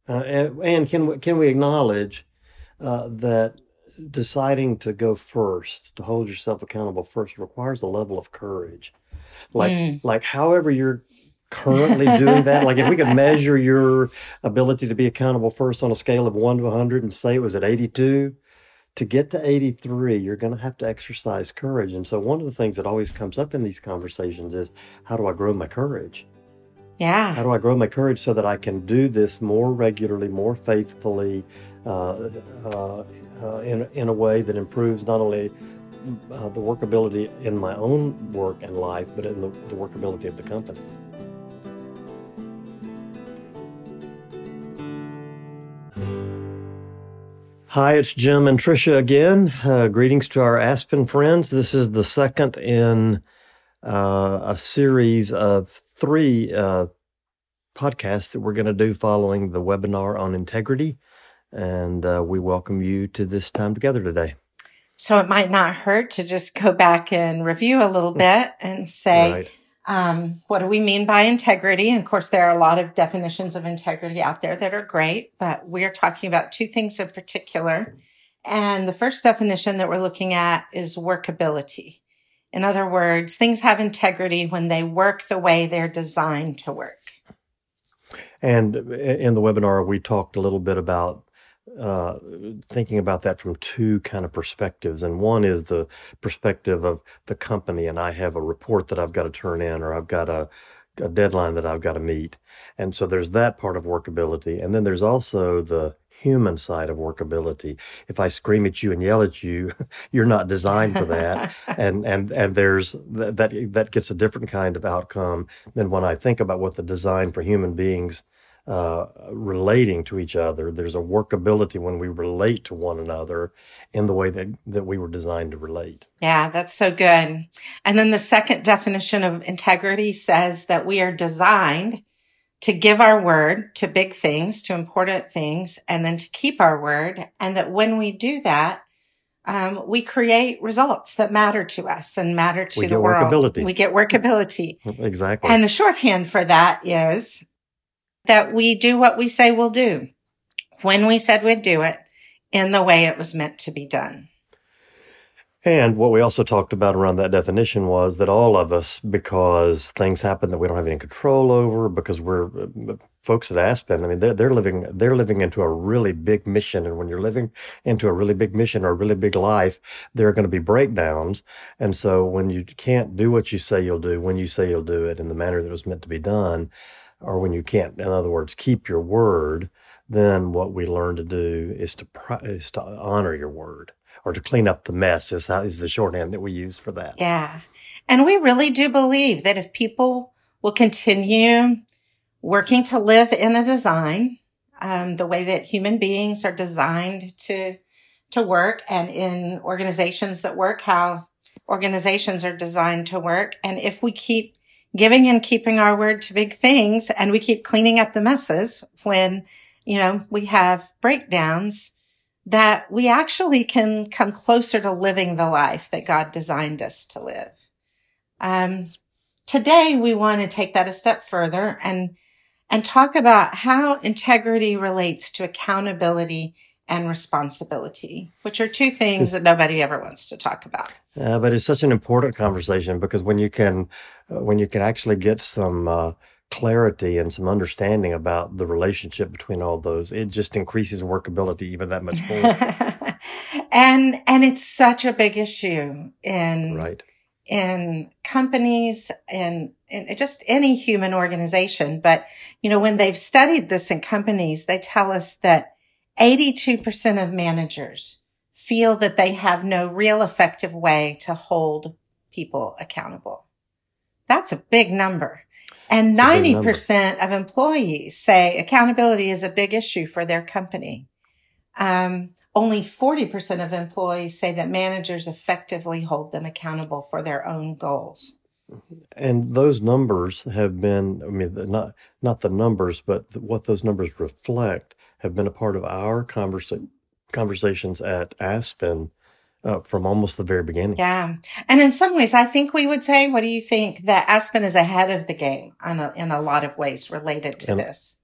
And can we acknowledge that deciding to go first, to hold yourself accountable first, requires a level of courage. Mm. Like however you're currently doing that, like if we could measure your ability to be accountable first on a scale of 1 to 100 and say it was at 82, to get to 83, you're going to have to exercise courage. And so one of the things that always comes up in these conversations is, how do I grow my courage? Yeah. How do I grow my courage so that I can do this more regularly, more faithfully, uh, uh, in a way that improves not only the workability in my own work and life, but in the workability of the company. Hi, it's Jim and Tricia again. Greetings to our Aspen friends. This is the second in a series of three podcasts that we're going to do following the webinar on integrity. And we welcome you to this time together today. So it might not hurt to just go back and review a little bit and say, Right. what do we mean by integrity? And of course, there are a lot of definitions of integrity out there that are great, but we're talking about two things in particular. And the first definition that we're looking at is workability. In other words, things have integrity when they work the way they're designed to work. And in the webinar, we talked a little bit about thinking about that from two kind of perspectives. And one is the perspective of the company, and I have a report that I've got to turn in, or I've got a deadline that I've got to meet. And so there's that part of workability. And then there's also the human side of workability. If I scream at you and yell at you, you're not designed for that. And there's that gets a different kind of outcome than when I think about what the design for human beings relating to each other. There's a workability when we relate to one another in the way that we were designed to relate. Yeah, that's so good. And then the second definition of integrity says that we are designed to give our word to big things, to important things, and then to keep our word. And that when we do that, we create results that matter to us and matter to the world. Workability. We get workability. Exactly. And the shorthand for that is that we do what we say we'll do when we said we'd do it in the way it was meant to be done. And what we also talked about around that definition was that all of us, because things happen that we don't have any control over, because we're folks at Aspen, I mean, they're living into a really big mission. And when you're living into a really big mission or a really big life, there are going to be breakdowns. And so when you can't do what you say you'll do, when you say you'll do it in the manner that it was meant to be done, or when you can't, in other words, keep your word, then what we learn to do is to honor your word, or to clean up the mess is the shorthand that we use for that. Yeah. And we really do believe that if people will continue working to live in a design, the way that human beings are designed to work, and in organizations that work, how organizations are designed to work. And if we keep giving and keeping our word to big things, and we keep cleaning up the messes when, we have breakdowns, that we actually can come closer to living the life that God designed us to live. Today, we want to take that a step further and talk about how integrity relates to accountability and responsibility, which are two things that nobody ever wants to talk about. But it's such an important conversation, because when you can actually get some clarity and some understanding about the relationship between all those, it just increases workability even that much more. and it's such a big issue in companies and just any human organization. But, when they've studied this in companies, they tell us that 82% of managers feel that they have no real effective way to hold people accountable. That's a big number. And 90% of employees say accountability is a big issue for their company. Only 40% of employees say that managers effectively hold them accountable for their own goals. And those numbers have been, not the numbers, but what those numbers reflect have been a part of our conversations at Aspen from almost the very beginning. Yeah. And in some ways, I think we would say, what do you think, that Aspen is ahead of the game in a lot of ways related to this?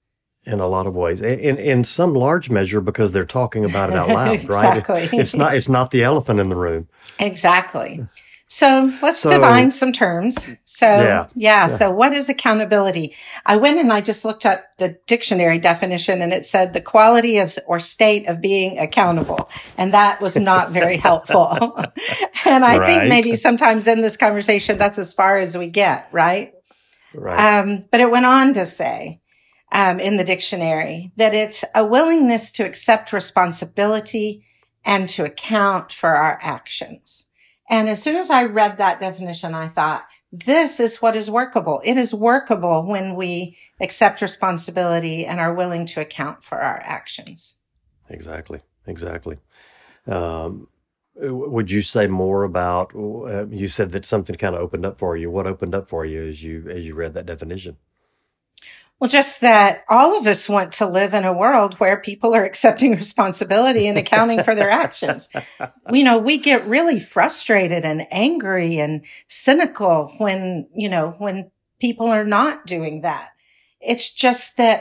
in a lot of ways, in some large measure because they're talking about it out loud, right? Exactly. It's not the elephant in the room. Exactly. So let's So define some terms. So, yeah, yeah. yeah, So what is accountability? I went and I just looked up the dictionary definition, and it said the quality of or state of being accountable. And that was not very helpful. And I think right, maybe sometimes in this conversation, that's as far as we get, right? right, But it went on to say, in the dictionary that it's a willingness to accept responsibility and to account for our actions. And as soon as I read that definition, I thought, this is what is workable. It is workable when we accept responsibility and are willing to account for our actions. exactly, exactly. Um, would you say more about? You said that something kind of opened up for you. What opened up for you as you read that definition? Well, just that all of us want to live in a world where people are accepting responsibility and accounting for their actions. We get really frustrated and angry and cynical when people are not doing that. It's just that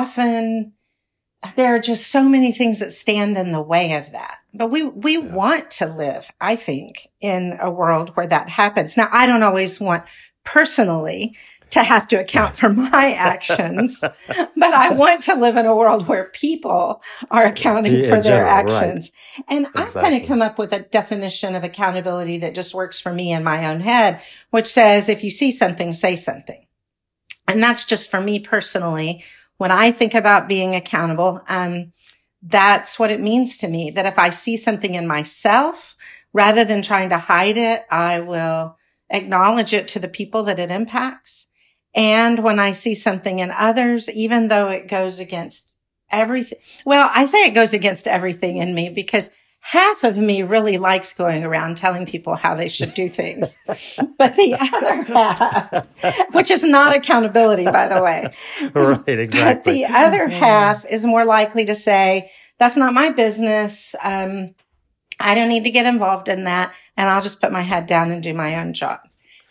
there are just so many things that stand in the way of that. But we Yeah. want to live, I think, in a world where that happens. Now, I don't always want personally to have to account for my actions, but I want to live in a world where people are accounting for In their general, right? actions. And I've kind of Exactly. come up with a definition of accountability that just works for me in my own head, which says, if you see something, say something. And that's just for me personally. When I think about being accountable, that's what it means to me, that if I see something in myself, rather than trying to hide it, I will acknowledge it to the people that it impacts. And when I see something in others, even though it goes against everything, well, I say it goes against everything in me because half of me really likes going around telling people how they should do things. But the other half, which is not accountability, by the way, Right, but exactly. the other half is more likely to say, that's not my business. I don't need to get involved in that. And I'll just put my head down and do my own job.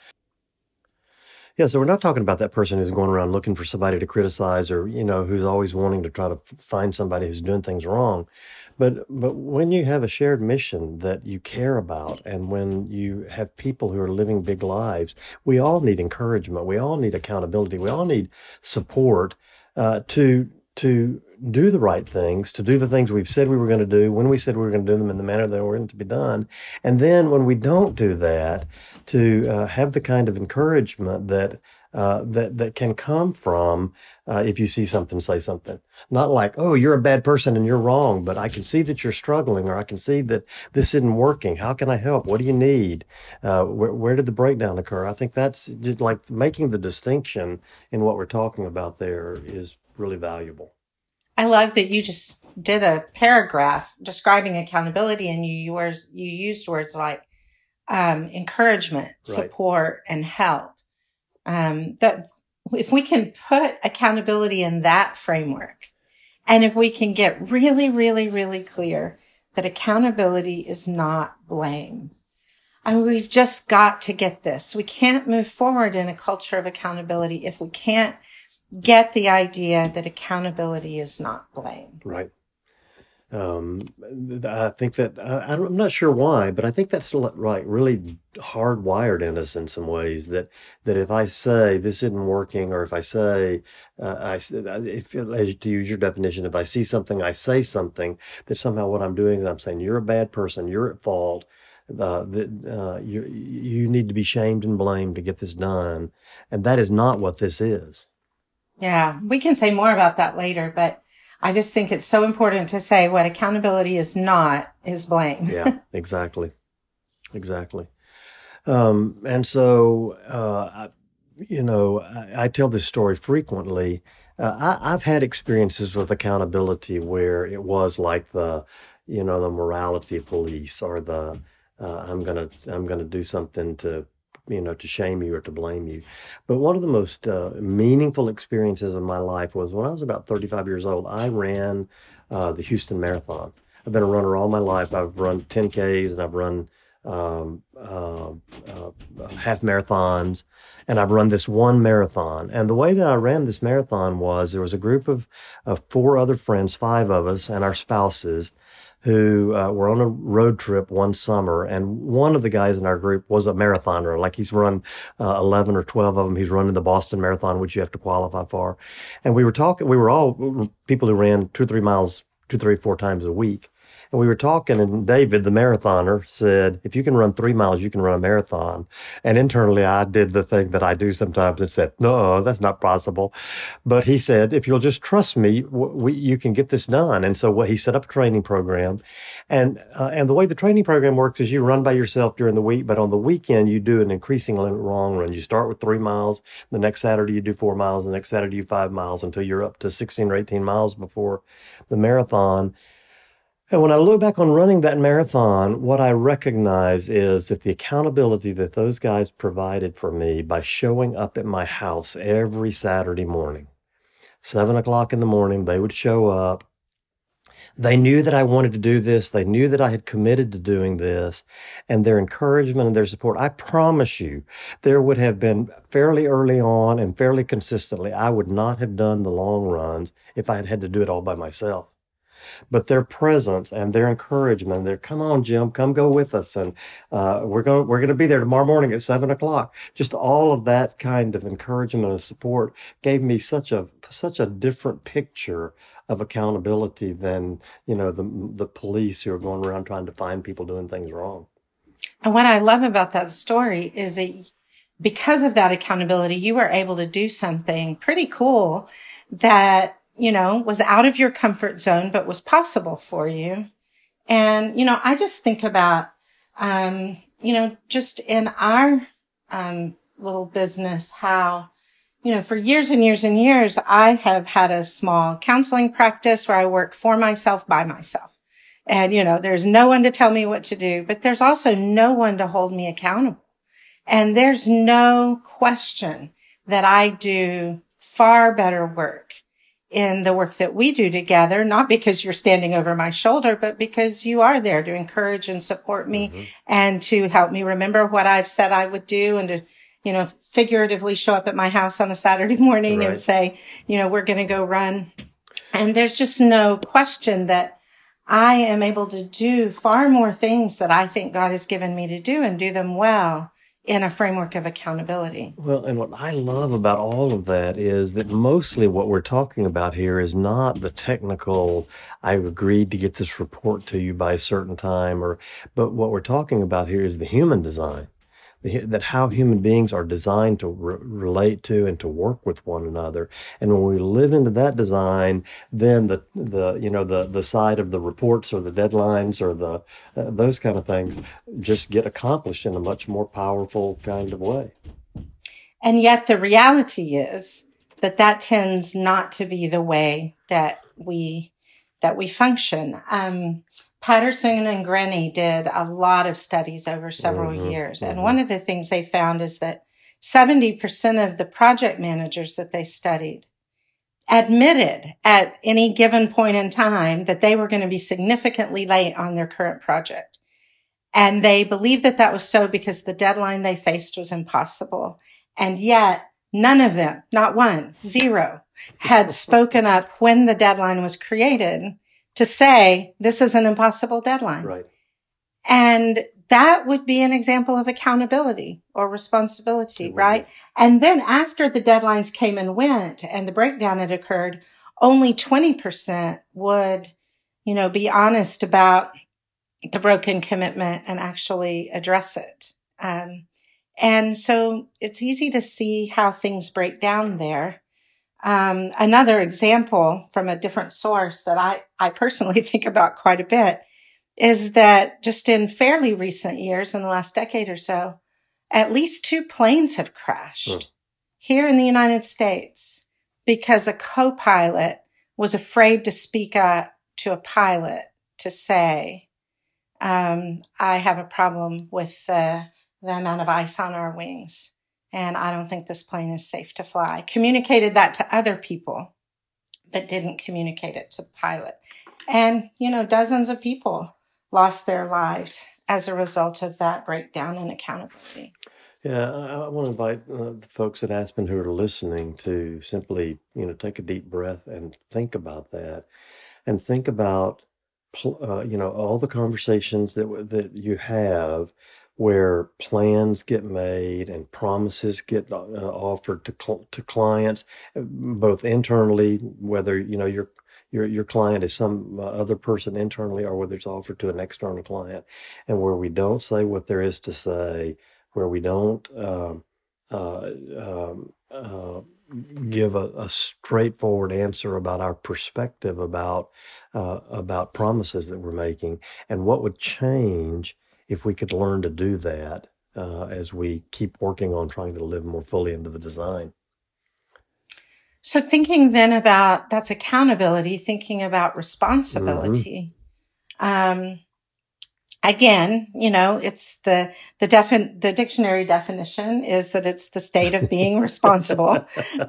Yeah, so we're not talking about that person who's going around looking for somebody to criticize or, who's always wanting to try to find somebody who's doing things wrong. But when you have a shared mission that you care about and when you have people who are living big lives, we all need encouragement. We all need accountability. We all need support to do the right things, to do the things we've said we were going to do when we said we were going to do them in the manner they were going to be done. And then when we don't do that, to have the kind of encouragement that can come from if you see something, say something. Not like, oh, you're a bad person and you're wrong, but I can see that you're struggling, or I can see that this isn't working. How can I help? What do you need? Where did the breakdown occur? I think that's just like making the distinction in what we're talking about there is really valuable. I love that you just did a paragraph describing accountability and you used words like encouragement, Right. support, and help. That if we can put accountability in that framework, and if we can get really, really, really clear that accountability is not blame. I mean, we've just got to get this. We can't move forward in a culture of accountability if we can't get the idea that accountability is not blame. Right. I think that I'm not sure why, but I think that's right, really hardwired in us in some ways. That if I say this isn't working, or if I say if to use your definition, if I see something, I say something, that somehow what I'm doing is I'm saying you're a bad person, you're at fault, you need to be shamed and blamed to get this done, and that is not what this is. Yeah, we can say more about that later, but I just think it's so important to say what accountability is not is blame. Yeah, exactly, exactly. And so, I tell this story frequently. I've had experiences with accountability where it was like the morality police, or I'm gonna do something to shame you or to blame you. But one of the most meaningful experiences of my life was when I was about 35 years old. I ran the Houston Marathon. I've been a runner all my life. I've run 10Ks and I've run half marathons, and I've run this one marathon. And the way that I ran this marathon was there was a group of four other friends, five of us, and our spouses who were on a road trip one summer. And one of the guys in our group was a marathoner. Like he's run 11 or 12 of them. He's running the Boston Marathon, which you have to qualify for. And we were all people who ran 2 or 3 miles, 4 times a week. And we were talking, and David, the marathoner, said, if you can run 3 miles, you can run a marathon. And internally, I did the thing that I do sometimes and said, no, that's not possible. But he said, if you'll just trust me, you can get this done. And so he set up a training program. And the way the training program works is you run by yourself during the week, but on the weekend, you do an increasingly long run. You start with 3 miles. The next Saturday, you do 4 miles. The next Saturday, you 5 miles until you're up to 16 or 18 miles before the marathon. And when I look back on running that marathon, what I recognize is that the accountability that those guys provided for me by showing up at my house every Saturday morning, 7 o'clock in the morning, they would show up. They knew that I wanted to do this. They knew that I had committed to doing this, and their encouragement and their support. I promise you, there would have been fairly early on and fairly consistently, I would not have done the long runs if I had had to do it all by myself. But their presence and their encouragement, come on, Jim, come go with us. And we're going to be there tomorrow morning at 7 o'clock. Just all of that kind of encouragement and support gave me such a different picture of accountability than, the police who are going around trying to find people doing things wrong. And what I love about that story is that because of that accountability, you were able to do something pretty cool that was out of your comfort zone, but was possible for you. And, I just think about, just in our little business, how, for years and years and years, I have had a small counseling practice where I work for myself, by myself. And, there's no one to tell me what to do, but there's also no one to hold me accountable. And there's no question that I do far better work in the work that we do together, not because you're standing over my shoulder, but because you are there to encourage and support me and to help me remember what I've said I would do and to, figuratively show up at my house on a Saturday morning and say, we're going to go run. And there's just no question that I am able to do far more things that I think God has given me to do and do them well in a framework of accountability. Well, and what I love about all of that is that mostly what we're talking about here is not the technical, I've agreed to get this report to you by a certain time, but what we're talking about here is the human design. That how human beings are designed to relate to and to work with one another. And when we live into that design, then the side of the reports or the deadlines or the those kind of things just get accomplished in a much more powerful kind of way. And yet the reality is that tends not to be the way that we function. Patterson and Grenny did a lot of studies over several years. And one of the things they found is that 70% of the project managers that they studied admitted at any given point in time that they were going to be significantly late on their current project. And they believed that was so because the deadline they faced was impossible. And yet none of them, not one, zero, had spoken up when the deadline was created to say, this is an impossible deadline. Right. And that would be an example of accountability or responsibility, right? And then after the deadlines came and went and the breakdown had occurred, only 20% would, be honest about the broken commitment and actually address it. And so it's easy to see how things break down there. Another example from a different source that I personally think about quite a bit is that just in fairly recent years, in the last decade or so, at least 2 planes have crashed here in the United States because a co-pilot was afraid to speak up to a pilot to say, I have a problem with the amount of ice on our wings. And I don't think this plane is safe to fly. Communicated that to other people, but didn't communicate it to the pilot. And, dozens of people lost their lives as a result of that breakdown in accountability. Yeah, I want to invite the folks at Aspen who are listening to simply, take a deep breath and think about that, and think about, all the conversations that you have where plans get made and promises get offered to clients, both internally, whether your client is some other person internally, or whether it's offered to an external client, and where we don't say what there is to say, where we don't uh, um, uh, give a straightforward answer about our perspective about promises that we're making, and what would change if we could learn to do that as we keep working on trying to live more fully into the design. So thinking then about that's accountability, thinking about responsibility. Again, it's the dictionary definition is that it's the state of being responsible.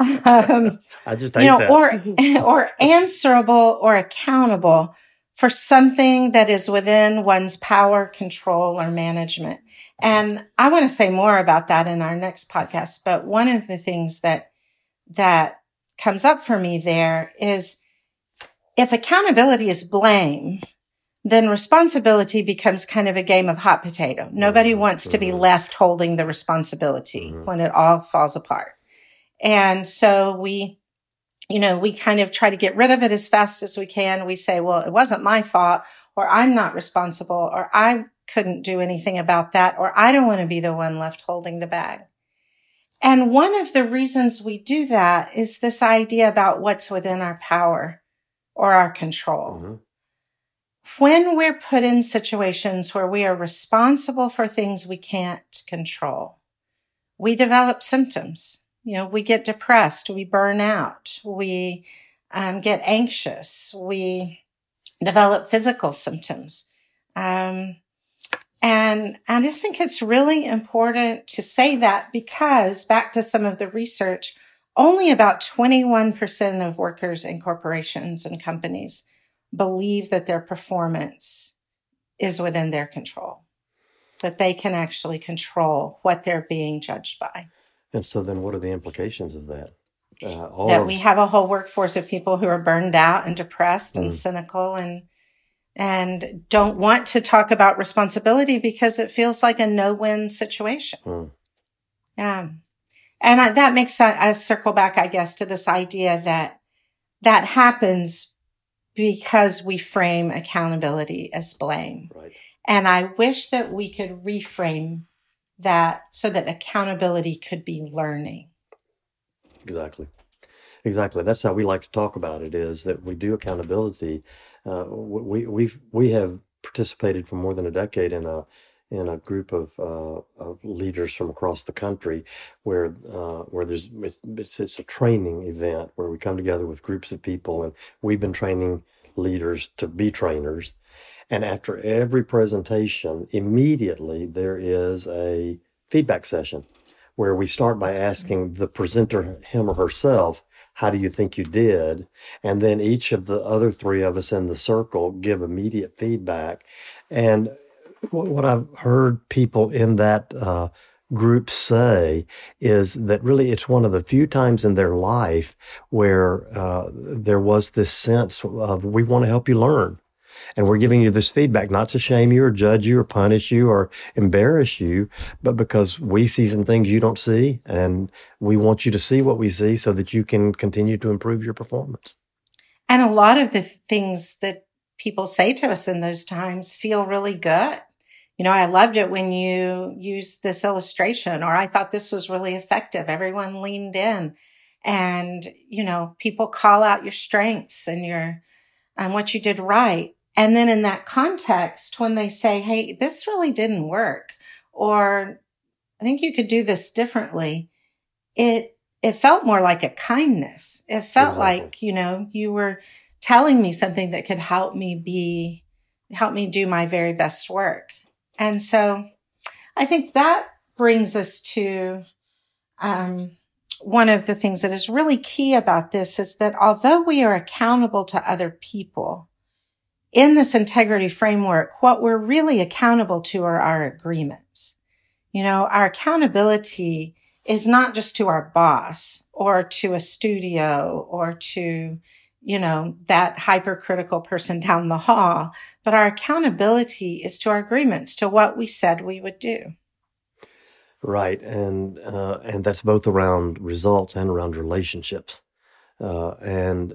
I just hate that. or answerable or accountable for something that is within one's power, control, or management. And I want to say more about that in our next podcast. But one of the things that comes up for me there is if accountability is blame, then responsibility becomes kind of a game of hot potato. Nobody wants to be left holding the responsibility when it all falls apart. And so we kind of try to get rid of it as fast as we can. We say, well, it wasn't my fault, or I'm not responsible, or I couldn't do anything about that, or I don't want to be the one left holding the bag. And one of the reasons we do that is this idea about what's within our power or our control. When we're put in situations where we are responsible for things we can't control, we develop symptoms. We get depressed, we burn out, we get anxious, we develop physical symptoms. And I just think it's really important to say that because, back to some of the research, only about 21% of workers in corporations and companies believe that their performance is within their control, that they can actually control what they're being judged by. And so then what are the implications of that? We have a whole workforce of people who are burned out and depressed and cynical and don't want to talk about responsibility because it feels like a no-win situation. Yeah. And that makes us circle back, I guess, to this idea that happens because we frame accountability as blame. Right. And I wish that we could reframe that so that accountability could be learning. Exactly. That's how we like to talk about it, is that we do accountability. We have participated for more than a decade in a group of leaders from across the country where it's a training event where we come together with groups of people, and we've been training leaders to be trainers. And after every presentation, immediately there is a feedback session where we start by asking the presenter, him or herself, how do you think you did? And then each of the other three of us in the circle give immediate feedback. And what I've heard people in that group say is that really it's one of the few times in their life where there was this sense of, we want to help you learn. And we're giving you this feedback, not to shame you or judge you or punish you or embarrass you, but because we see some things you don't see, and we want you to see what we see so that you can continue to improve your performance. And a lot of the things that people say to us in those times feel really good. I loved it when you used this illustration, or I thought this was really effective. Everyone leaned in, and, people call out your strengths and what you did right. And then in that context, when they say, hey, this really didn't work, or I think you could do this differently, it felt more like a kindness. It felt like, you were telling me something that could help me do my very best work. And so I think that brings us to one of the things that is really key about this is that although we are accountable to other people, in this integrity framework, what we're really accountable to are our agreements. Our accountability is not just to our boss or to a studio or to, that hypercritical person down the hall, but our accountability is to our agreements, to what we said we would do. Right. And that's both around results and around relationships. And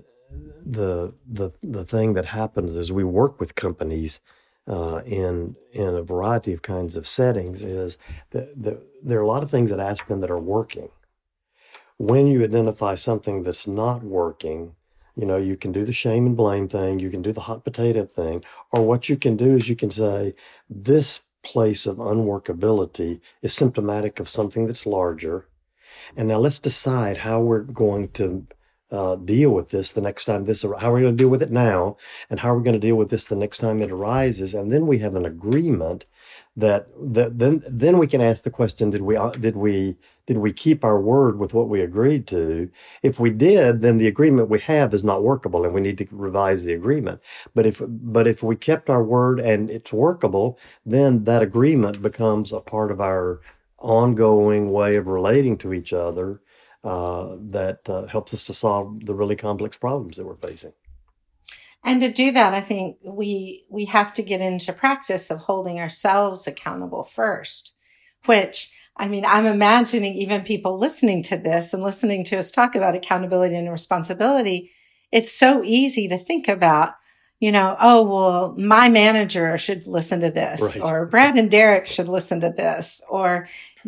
the thing that happens as we work with companies in a variety of kinds of settings is that there are a lot of things at Aspen that are working. When you identify something that's not working, you can do the shame and blame thing, you can do the hot potato thing, or what you can do is you can say, this place of unworkability is symptomatic of something that's larger. And now let's decide how we're going to deal with this the next time how are we going to deal with it now, and how are we going to deal with this the next time it arises. And then we have an agreement that then we can ask the question, did we keep our word with what we agreed to? If we did, then the agreement we have is not workable and we need to revise the agreement. But if we kept our word and it's workable, then that agreement becomes a part of our ongoing way of relating to each other that helps us to solve the really complex problems that we're facing. And to do that, I think we have to get into practice of holding ourselves accountable first, which, I'm imagining even people listening to this and listening to us talk about accountability and responsibility. It's so easy to think about, oh, well, my manager should listen to this, right, or Brad and Derek should listen to this, or,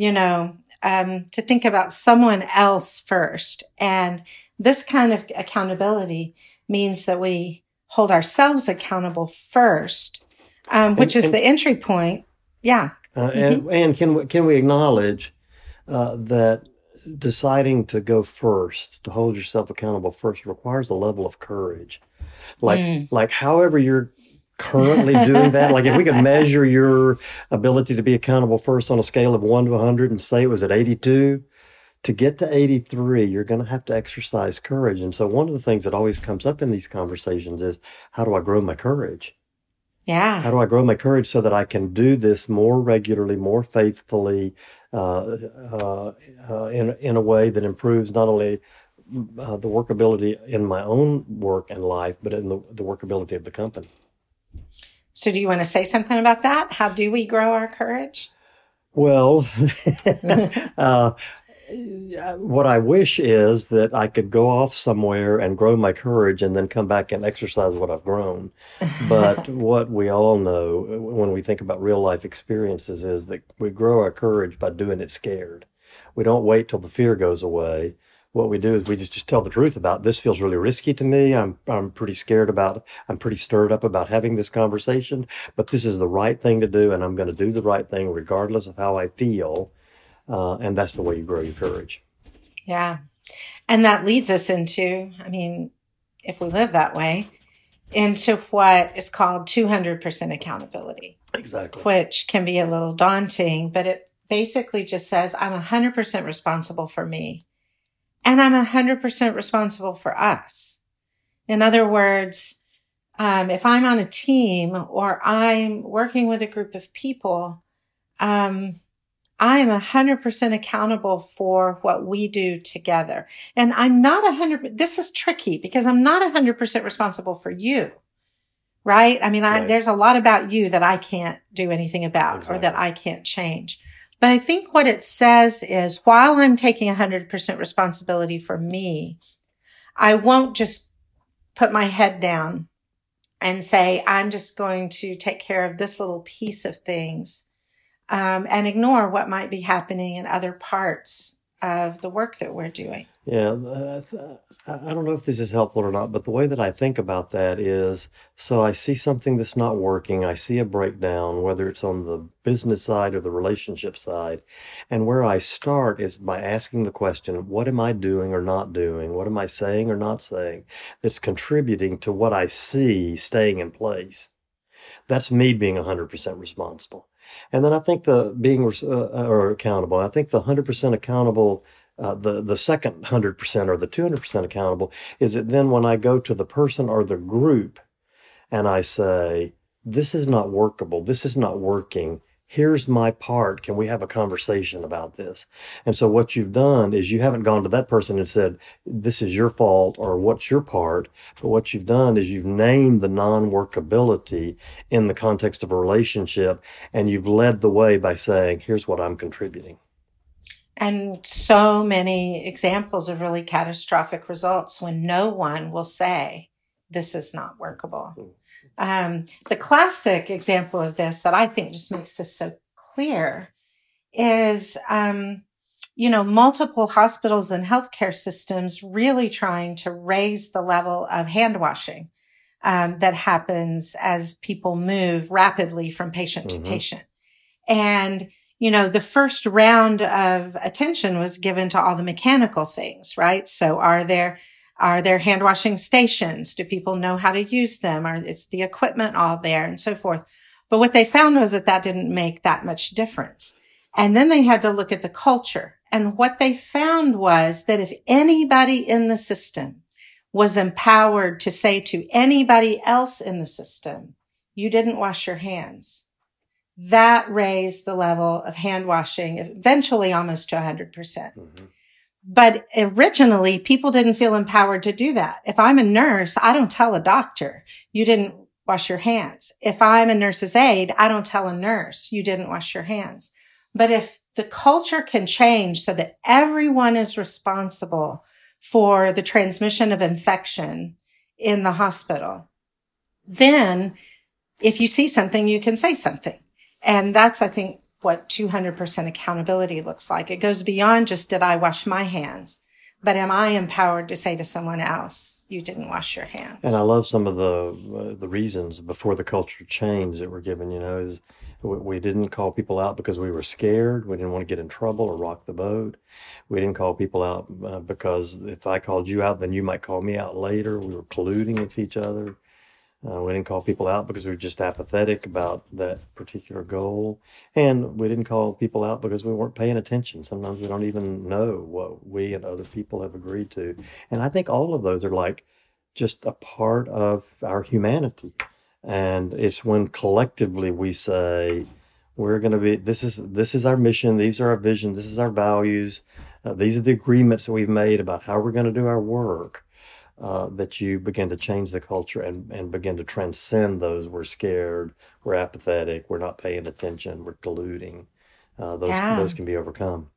to think about someone else first. And this kind of accountability means that we hold ourselves accountable first, which is the entry point. Yeah. And can we acknowledge that deciding to go first, to hold yourself accountable first, requires a level of courage. Like however you're currently doing that, like if we could measure your ability to be accountable first on a scale of 1 to 100 and say it was at 82, to get to 83, you're going to have to exercise courage. And so one of the things that always comes up in these conversations is, how do I grow my courage? Yeah. How do I grow my courage so that I can do this more regularly, more faithfully, in a way that improves not only the workability in my own work and life, but in the workability of the company. So do you want to say something about that? How do we grow our courage? Well, what I wish is that I could go off somewhere and grow my courage and then come back and exercise what I've grown. But what we all know when we think about real life experiences is that we grow our courage by doing it scared. We don't wait till the fear goes away. What we do is we just tell the truth about, this feels really risky to me. I'm pretty stirred up about having this conversation, but this is the right thing to do, and I'm going to do the right thing regardless of how I feel. And that's the way you grow your courage. Yeah. And that leads us into, if we live that way, into what is called 200% accountability. Exactly. Which can be a little daunting, but it basically just says, I'm 100% responsible for me. And I'm 100% responsible for us. In other words, if I'm on a team or I'm working with a group of people, I am 100% accountable for what we do together. And I'm not this is tricky because I'm not 100% responsible for you, right? Right. There's a lot about you that I can't do anything about, exactly, or that I can't change. But I think what it says is, while I'm taking 100% responsibility for me, I won't just put my head down and say, I'm just going to take care of this little piece of things, and ignore what might be happening in other parts of the work that we're doing. Yeah, I don't know if this is helpful or not, but the way that I think about that is, so I see something that's not working, I see a breakdown, whether it's on the business side or the relationship side, and where I start is by asking the question, what am I doing or not doing? What am I saying or not saying that's contributing to what I see staying in place? That's me being 100% responsible. And then I think or accountable, I think the 100% accountable, the second 100% or the 200% accountable is that then when I go to the person or the group and I say, this is not workable, this is not working, here's my part, can we have a conversation about this? And so what you've done is you haven't gone to that person and said, this is your fault or what's your part, but what you've done is you've named the non-workability in the context of a relationship, and you've led the way by saying, here's what I'm contributing. And so many examples of really catastrophic results when no one will say, this is not workable. The classic example of this that I think just makes this so clear is, multiple hospitals and healthcare systems really trying to raise the level of hand washing that happens as people move rapidly from patient to patient. And the first round of attention was given to all the mechanical things, right? So are there hand washing stations? Do people know how to use them? Is the equipment all there and so forth? But what they found was that didn't make that much difference. And then they had to look at the culture. And what they found was that if anybody in the system was empowered to say to anybody else in the system, you didn't wash your hands, that raised the level of hand washing eventually almost to 100%. But originally, people didn't feel empowered to do that. If I'm a nurse, I don't tell a doctor, you didn't wash your hands. If I'm a nurse's aide, I don't tell a nurse, you didn't wash your hands. But if the culture can change so that everyone is responsible for the transmission of infection in the hospital, then if you see something, you can say something. And that's, I think, what 200% accountability looks like. It goes beyond just, did I wash my hands? But am I empowered to say to someone else, you didn't wash your hands? And I love some of the reasons before the culture change that were given, is we didn't call people out because we were scared. We didn't want to get in trouble or rock the boat. We didn't call people out because if I called you out, then you might call me out later. We were colluding with each other. We didn't call people out because we were just apathetic about that particular goal. And we didn't call people out because we weren't paying attention. Sometimes we don't even know what we and other people have agreed to. And I think all of those are like just a part of our humanity. And it's when collectively we say, we're going to be, this is our mission, these are our vision, this is our values, these are the agreements that we've made about how we're going to do our work. That you begin to change the culture and begin to transcend those. We're scared, we're apathetic, we're not paying attention, we're colluding. Those can be overcome.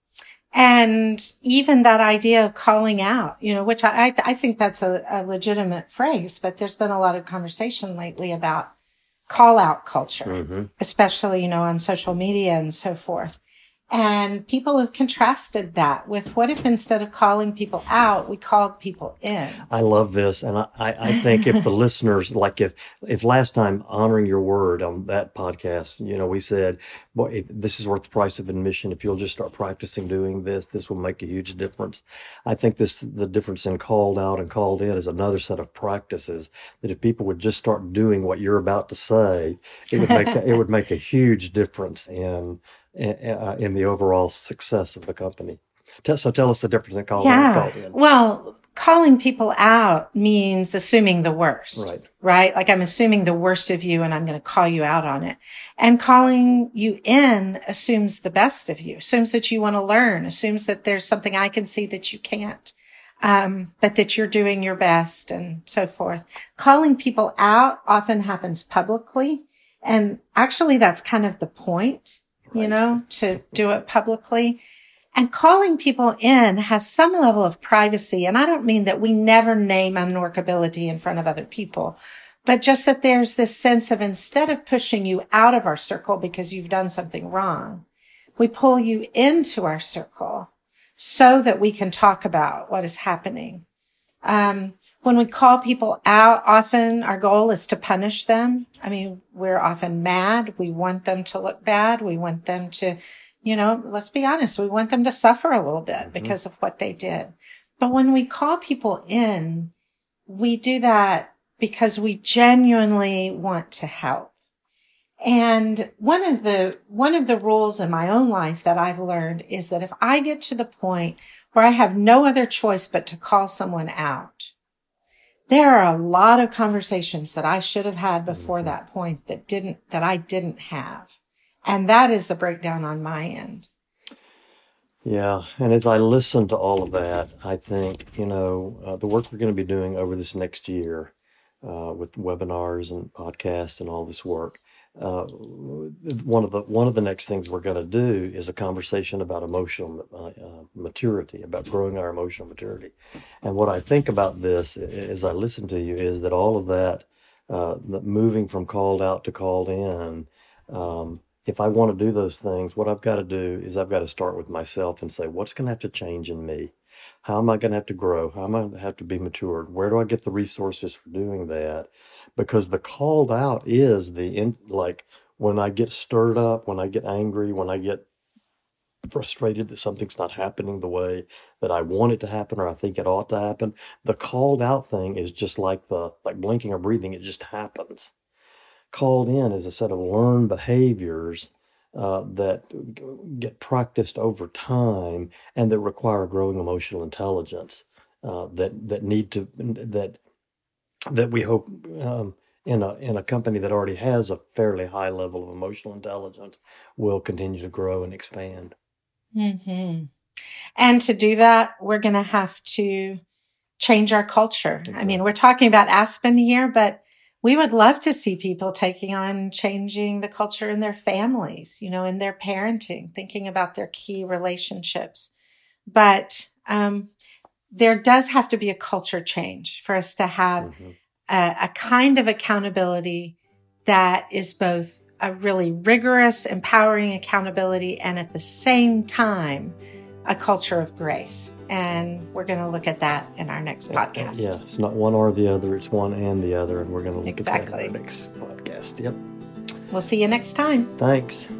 And even that idea of calling out, which I think that's a legitimate phrase, but there's been a lot of conversation lately about call out culture, especially, on social media and so forth. And people have contrasted that with what if instead of calling people out, we called people in? I love this. And I think if the listeners, like if last time Honoring Your Word on that podcast, we said, boy, this is worth the price of admission. If you'll just start practicing doing this will make a huge difference. I think the difference in called out and called in is another set of practices that if people would just start doing what you're about to say, it would make a huge difference in the overall success of the company. So tell us the difference in calling out and called in. Well, calling people out means assuming the worst, right? Like I'm assuming the worst of you and I'm going to call you out on it. And calling you in assumes the best of you, assumes that you want to learn, assumes that there's something I can see that you can't, but that you're doing your best and so forth. Calling people out often happens publicly. And actually that's kind of the point. To do it publicly. And calling people in has some level of privacy. And I don't mean that we never name unworkability in front of other people, but just that there's this sense of instead of pushing you out of our circle because you've done something wrong, we pull you into our circle so that we can talk about what is happening. When we call people out, often our goal is to punish them. I mean, we're often mad. We want them to look bad. We want them to, let's be honest, we want them to suffer a little bit because of what they did. But when we call people in, we do that because we genuinely want to help. And one of the rules in my own life that I've learned is that if I get to the point where I have no other choice but to call someone out, there are a lot of conversations that I should have had before that point that I didn't have. And that is a breakdown on my end. Yeah. And as I listen to all of that, I think, the work we're going to be doing over this next year with webinars and podcasts and all this work, one of the next things we're going to do is a conversation about emotional maturity, about growing our emotional maturity. And what I think about this as I listen to you is that all of that, moving from called out to called in, if I want to do those things, what I've got to do is I've got to start with myself and say, what's going to have to change in me? How am I going to have to grow? How am I going to have to be matured? Where do I get the resources for doing that? Because the called out is like when I get stirred up, when I get angry, when I get frustrated that something's not happening the way that I want it to happen or I think it ought to happen. The called out thing is just like blinking or breathing. It just happens. Called in is a set of learned behaviors that get practiced over time and that require growing emotional intelligence that we hope in a company that already has a fairly high level of emotional intelligence will continue to grow and expand. Mm-hmm. And to do that, we're going to have to change our culture. Exactly. I mean, we're talking about Aspen here, but we would love to see people taking on changing the culture in their families, in their parenting, thinking about their key relationships. But there does have to be a culture change for us to have a kind of accountability that is both a really rigorous, empowering accountability and at the same time, a culture of grace. And we're going to look at that in our next podcast. Yeah, it's not one or the other. It's one and the other. And we're going to look exactly. at that in our next podcast. Yep. We'll see you next time. Thanks.